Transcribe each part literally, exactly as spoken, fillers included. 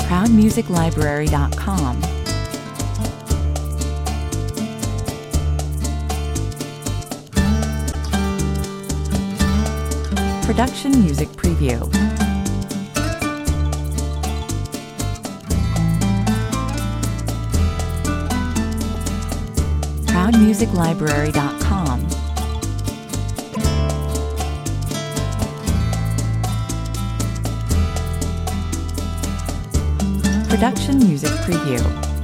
proud music library dot com. Production Music Preview. proud music library dot com. Production Music Preview.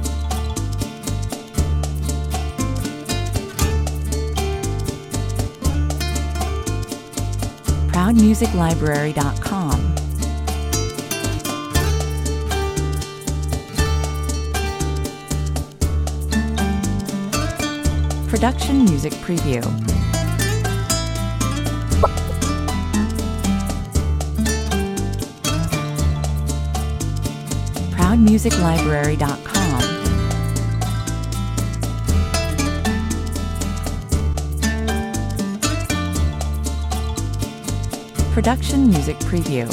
proud music library dot com. Production Music Preview. proud music library dot com. Production Music Preview.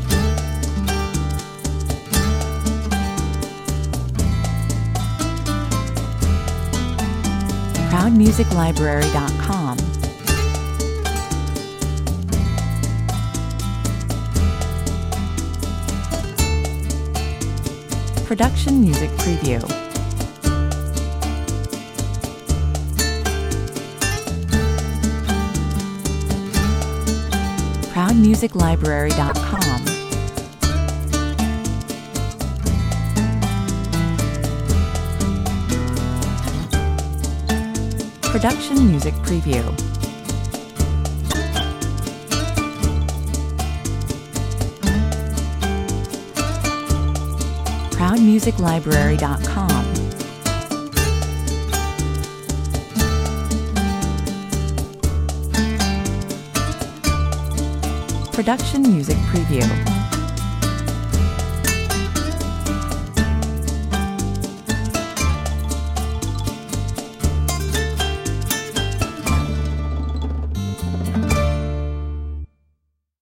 proud music library dot com. Production Music Preview. proud music library dot com. Production Music Preview. proud music library dot com. Production Music Preview.